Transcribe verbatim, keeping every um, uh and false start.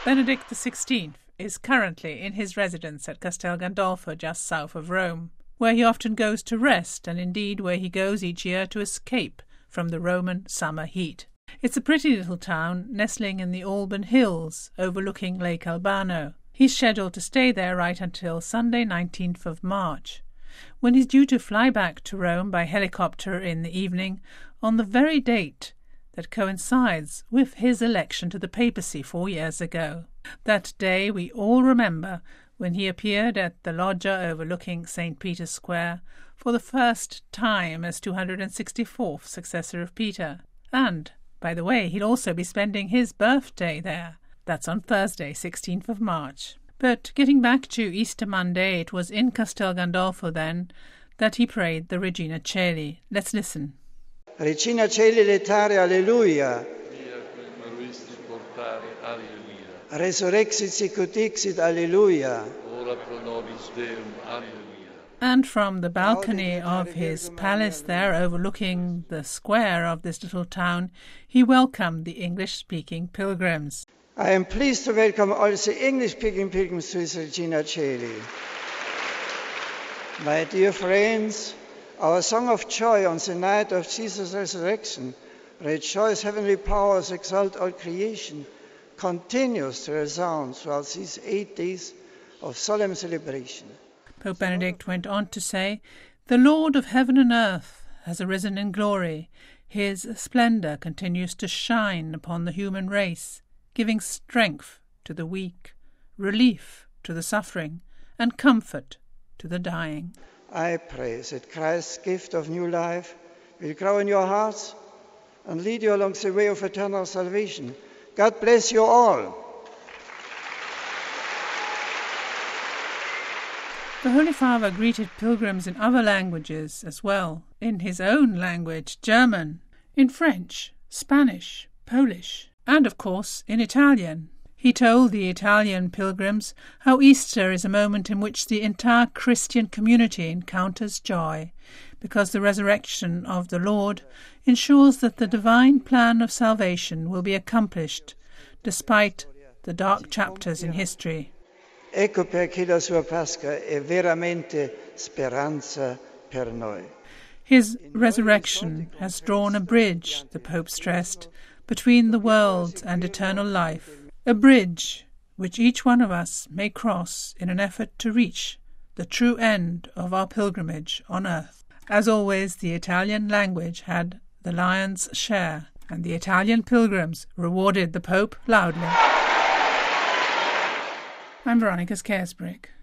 Benedict the sixteenth is currently in his residence at Castel Gandolfo, just south of Rome, where he often goes to rest, and indeed where he goes each year to escape from the Roman summer heat. It's a pretty little town nestling in the Alban Hills, overlooking Lake Albano. He's scheduled to stay there right until Sunday, nineteenth of March, when he's due to fly back to Rome by helicopter in the evening on the very date that coincides with his election to the papacy four years ago. That day we all remember, when he appeared at the loggia overlooking Saint Peter's Square for the first time as two hundred sixty-fourth successor of Peter. And, by the way, he'll also be spending his birthday there. That's on Thursday, sixteenth of March. But getting back to Easter Monday, it was in Castel Gandolfo then that he prayed the Regina Coeli. Let's listen. Regina Coeli letare, alleluia. Resurrexit sicut dixit, alleluia. Ora pro nobis Deum, alleluia. And from the balcony of his palace there, overlooking the square of this little town, he welcomed the English-speaking pilgrims. I am pleased to welcome all the English-speaking pilgrims to his Regina Coeli. My dear friends, our song of joy on the night of Jesus' resurrection, rejoice heavenly powers, exalt all creation, continues to resound throughout these eight days of solemn celebration. Pope Benedict went on to say, "The Lord of heaven and earth has arisen in glory. His splendour continues to shine upon the human race, giving strength to the weak, relief to the suffering, and comfort to the dying." I pray that Christ's gift of new life will grow in your hearts and lead you along the way of eternal salvation. God bless you all. The Holy Father greeted pilgrims in other languages as well, in his own language, German, in French, Spanish, Polish, and of course in Italian. He told the Italian pilgrims how Easter is a moment in which the entire Christian community encounters joy, because the resurrection of the Lord ensures that the divine plan of salvation will be accomplished, despite the dark chapters in history. Ecco perché la sua Pasqua è veramente speranza per noi. His resurrection has drawn a bridge, the Pope stressed, between the world and eternal life. A bridge which each one of us may cross in an effort to reach the true end of our pilgrimage on earth. As always, the Italian language had the lion's share, and the Italian pilgrims rewarded the Pope loudly. I'm Veronica Scaresbrick.